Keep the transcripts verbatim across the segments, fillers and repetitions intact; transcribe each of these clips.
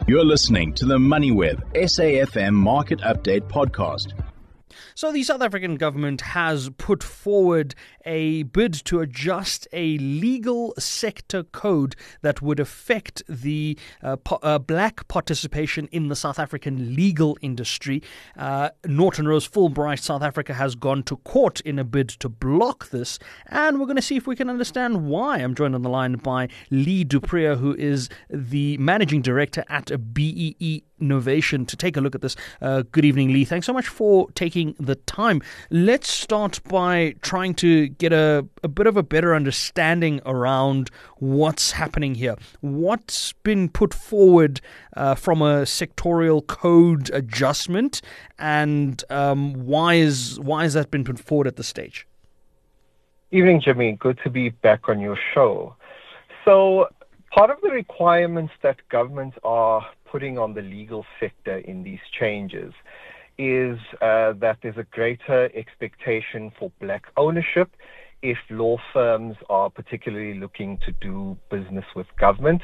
You're listening to the MoneyWeb S A F M Market Update podcast. So the South African government has put forward a bid to adjust a legal sector code that would affect the uh, po- uh, black participation in the South African legal industry. Uh, Norton Rose Fulbright South Africa has gone to court in a bid to block this, and we're going to see if we can understand why. I'm joined on the line by Lee du Preez, who is the managing director at B E E Innovation, to take a look at this. Uh, good evening, Lee. Thanks so much for taking the time. Let's start by trying to get a, a bit of a better understanding around what's happening here. What's been put forward uh, from a sectorial code adjustment, and um, why is why has that been put forward at this stage? Evening, Jimmy. Good to be back on your show. So, part of the requirements that governments are putting on the legal sector in these changes is uh, that there's a greater expectation for black ownership if law firms are particularly looking to do business with government.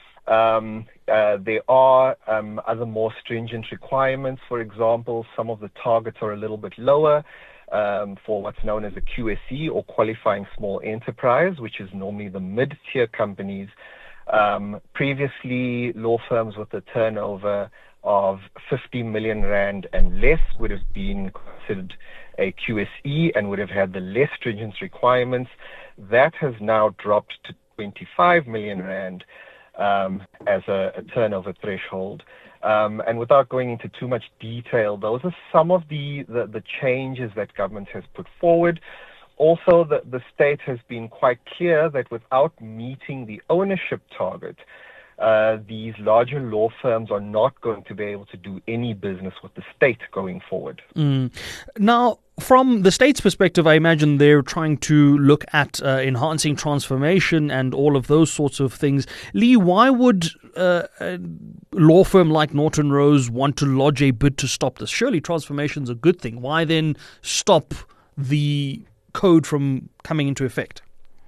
Um, uh, there are um, other more stringent requirements. For example, some of the targets are a little bit lower um, for what's known as a Q S E, or qualifying small enterprise, which is normally the mid-tier companies. Um, previously, law firms with a turnover of fifty million rand and less would have been considered a Q S E and would have had the less stringent requirements. That has now dropped to twenty-five million rand um, as a, a turnover threshold. Um, and without going into too much detail, those are some of the, the, the changes that government has put forward. Also, the, the state has been quite clear that without meeting the ownership target, uh, these larger law firms are not going to be able to do any business with the state going forward. Mm. Now, from the state's perspective, I imagine they're trying to look at uh, enhancing transformation and all of those sorts of things. Lee, why would uh, a law firm like Norton Rose want to lodge a bid to stop this? Surely transformation's a good thing. Why then stop the code from coming into effect?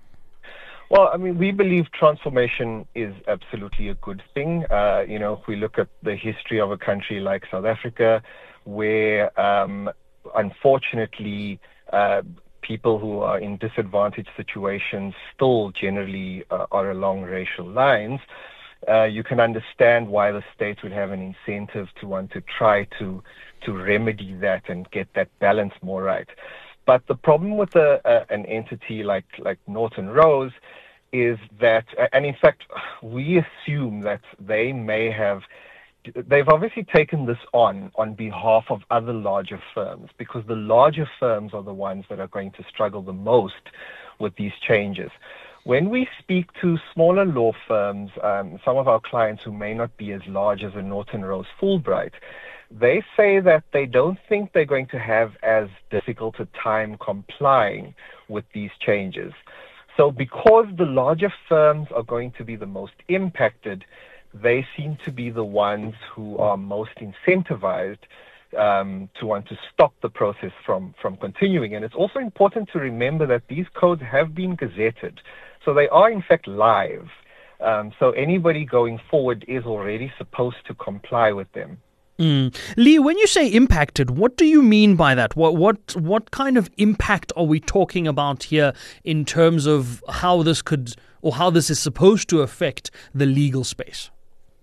Well, I mean, we believe transformation is absolutely a good thing. Uh, you know, if we look at the history of a country like South Africa, where um, unfortunately uh, people who are in disadvantaged situations still generally uh, are along racial lines, uh, you can understand why the state would have an incentive to want to try to to remedy that and get that balance more right. But the problem with a, a, an entity like, like Norton Rose is that, and in fact, we assume that they may have, they've obviously taken this on on behalf of other larger firms, because the larger firms are the ones that are going to struggle the most with these changes. When we speak to smaller law firms, um, some of our clients who may not be as large as a Norton Rose Fulbright, they say that they don't think they're going to have as difficult a time complying with these changes. So because the larger firms are going to be the most impacted, they seem to be the ones who are most incentivized um, to want to stop the process from, from continuing. And it's also important to remember that these codes have been gazetted. So they are in fact live. Um, so anybody going forward is already supposed to comply with them. Mm. Lee, when you say impacted, what do you mean by that? What what what kind of impact are we talking about here in terms of how this could, or how this is supposed to affect the legal space?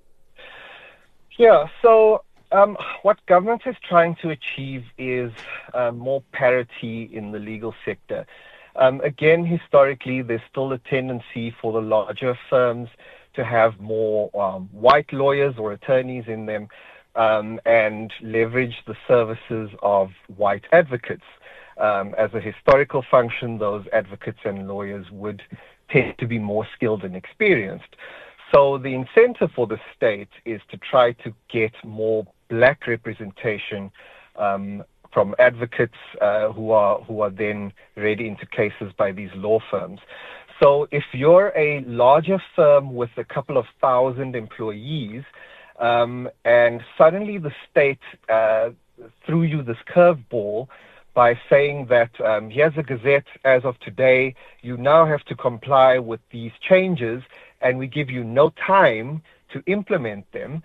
Yeah, so um, what government is trying to achieve is uh, more parity in the legal sector. Um, again, historically, there's still a tendency for the larger firms to have more um, white lawyers or attorneys in them, Um, and leverage the services of white advocates. Um, as a historical function, those advocates and lawyers would tend to be more skilled and experienced. So the incentive for the state is to try to get more black representation um, from advocates uh, who are who are then read into cases by these law firms. So if you're a larger firm with a couple of thousand employees, Um, and suddenly the state uh, threw you this curveball by saying that um, here's a gazette as of today, you now have to comply with these changes, and we give you no time to implement them.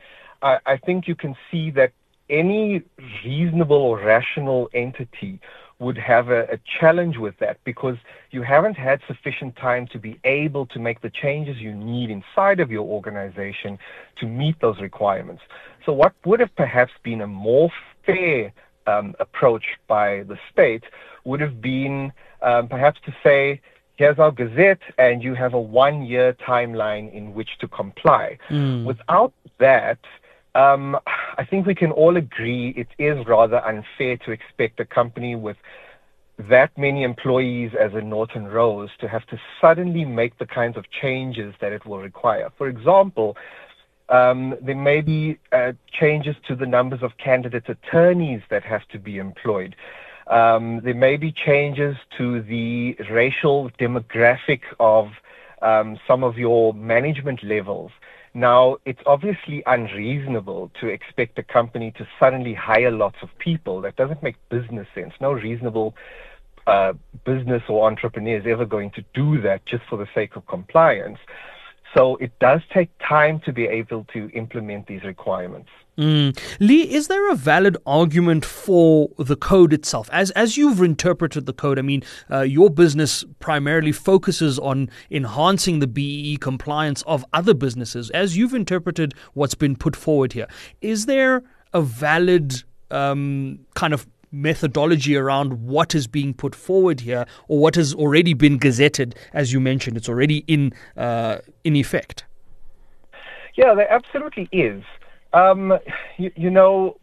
I, I think you can see that any reasonable or rational entity would have a, a challenge with that, because you haven't had sufficient time to be able to make the changes you need inside of your organization to meet those requirements. So what would have perhaps been a more fair um, approach by the state would have been um, perhaps to say, here's our gazette, and you have a one-year timeline in which to comply. Mm. Without that, Um, I think we can all agree it is rather unfair to expect a company with that many employees as a Norton Rose to have to suddenly make the kinds of changes that it will require. For example, um, there may be uh, changes to the numbers of candidate attorneys that have to be employed. Um, there may be changes to the racial demographic of um, some of your management levels. Now, it's obviously unreasonable to expect a company to suddenly hire lots of people. That doesn't make business sense. No reasonable uh, business or entrepreneur is ever going to do that just for the sake of compliance. So it does take time to be able to implement these requirements. Mm. Lee, is there a valid argument for the code itself? As as you've interpreted the code, I mean, uh, your business primarily focuses on enhancing the B E E compliance of other businesses. As you've interpreted what's been put forward here, is there a valid um, kind of methodology around what is being put forward here, or what has already been gazetted? As you mentioned, it's already in uh, in effect. Yeah, there absolutely is. Um, you, you know,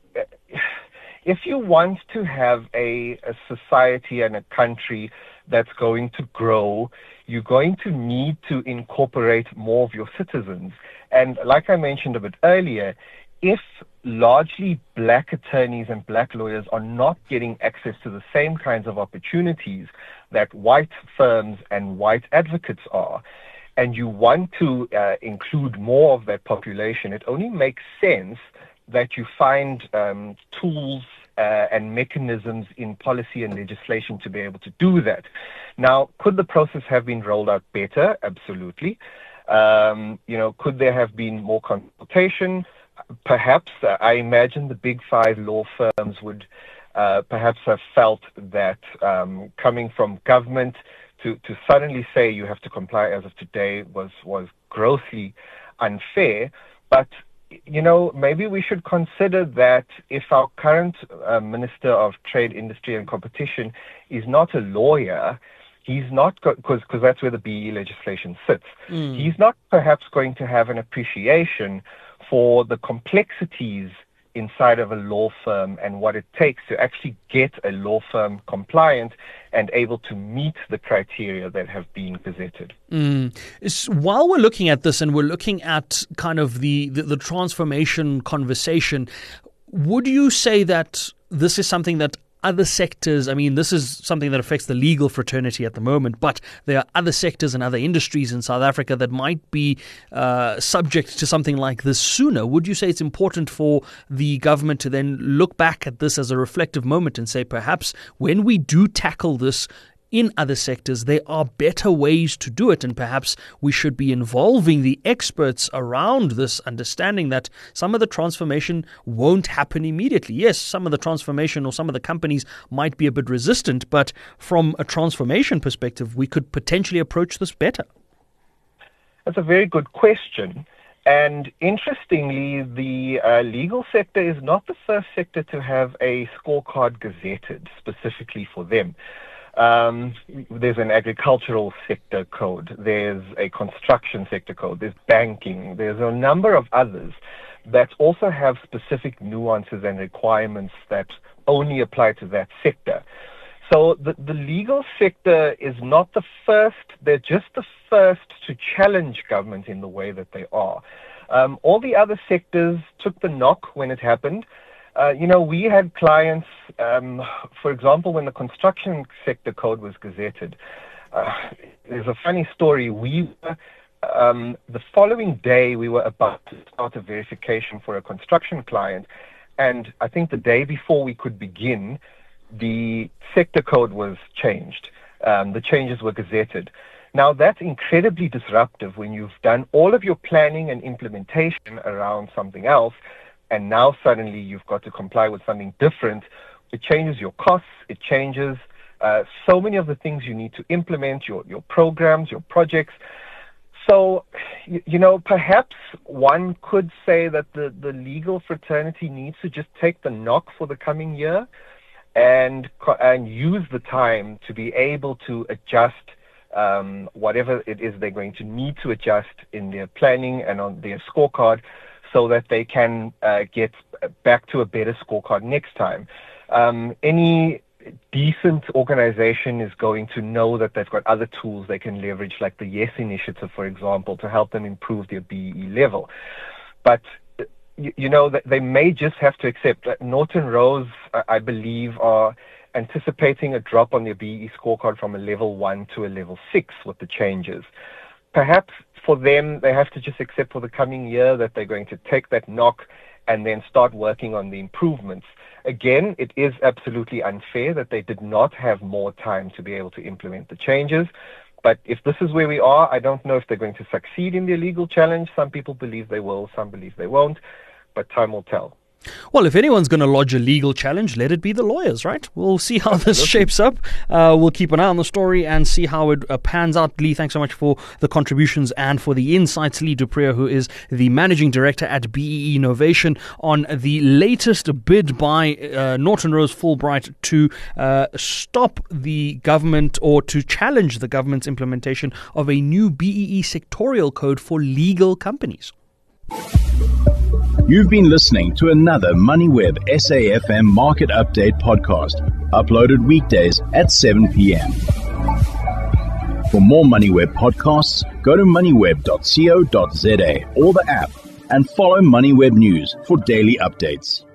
if you want to have a, a society and a country that's going to grow, you're going to need to incorporate more of your citizens. And like I mentioned a bit earlier, if largely black attorneys and black lawyers are not getting access to the same kinds of opportunities that white firms and white advocates are, and you want to uh, include more of that population, it only makes sense that you find um, tools uh, and mechanisms in policy and legislation to be able to do that. Now, could the process have been rolled out better? Absolutely. Um, you know, could there have been more consultation? Perhaps. Uh, I imagine the big five law firms would uh, perhaps have felt that um, coming from government, To, to suddenly say you have to comply as of today was, was grossly unfair. But, you know, maybe we should consider that if our current uh, Minister of Trade, Industry and Competition is not a lawyer, he's not, because because that's where the B E E legislation sits, mm. he's not perhaps going to have an appreciation for the complexities inside of a law firm and what it takes to actually get a law firm compliant and able to meet the criteria that have been gazetted. Mm. While we're looking at this and we're looking at kind of the, the, the transformation conversation, would you say that this is something that other sectors, I mean, this is something that affects the legal fraternity at the moment, but there are other sectors and other industries in South Africa that might be uh, subject to something like this sooner. Would you say it's important for the government to then look back at this as a reflective moment and say, perhaps when we do tackle this in other sectors, there are better ways to do it, and perhaps we should be involving the experts around this, understanding that some of the transformation won't happen immediately. Yes, some of the transformation or some of the companies might be a bit resistant, but from a transformation perspective, we could potentially approach this better. That's a very good question. And interestingly, the uh, legal sector is not the first sector to have a scorecard gazetted specifically for them. Um, there's an agricultural sector code, there's a construction sector code, there's banking, there's a number of others that also have specific nuances and requirements that only apply to that sector. So the, the legal sector is not the first, they're just the first to challenge government in the way that they are. Um, all the other sectors took the knock when it happened. Uh, you know, we had clients, um, for example, when the construction sector code was gazetted, uh, there's a funny story. We were, um, the following day, we were about to start a verification for a construction client, and I think the day before we could begin, the sector code was changed. Um, the changes were gazetted. Now, that's incredibly disruptive when you've done all of your planning and implementation around something else. and now suddenly you've got to comply with something different, it changes your costs, it changes uh, so many of the things you need to implement, your, your programs, your projects. So, you, you know, perhaps one could say that the, the legal fraternity needs to just take the knock for the coming year and and use the time to be able to adjust um, whatever it is they're going to need to adjust in their planning and on their scorecard, so that they can uh, get back to a better scorecard next time. Um, any decent organization is going to know that they've got other tools they can leverage, like the YES initiative, for example, to help them improve their B E E level. But, you, you know, they may just have to accept that Norton Rose, I believe, are anticipating a drop on their B E E scorecard from a level one to a level six with the changes. Perhaps for them, they have to just accept for the coming year that they're going to take that knock and then start working on the improvements. Again, it is absolutely unfair that they did not have more time to be able to implement the changes. But if this is where we are, I don't know if they're going to succeed in their legal challenge. Some people believe they will, some believe they won't, but time will tell. Well, if anyone's going to lodge a legal challenge, let it be the lawyers, right? We'll see how Absolutely. this shapes up. Uh, we'll keep an eye on the story and see how it uh, pans out. Lee, thanks so much for the contributions and for the insights. Lee du Preez, who is the Managing Director at B E E Innovation, on the latest bid by uh, Norton Rose Fulbright to uh, stop the government or to challenge the government's implementation of a new B E E sectorial code for legal companies. You've been listening to another MoneyWeb S A F M Market Update podcast, uploaded weekdays at seven p.m. For more MoneyWeb podcasts, go to moneyweb dot co dot za or the app and follow MoneyWeb News for daily updates.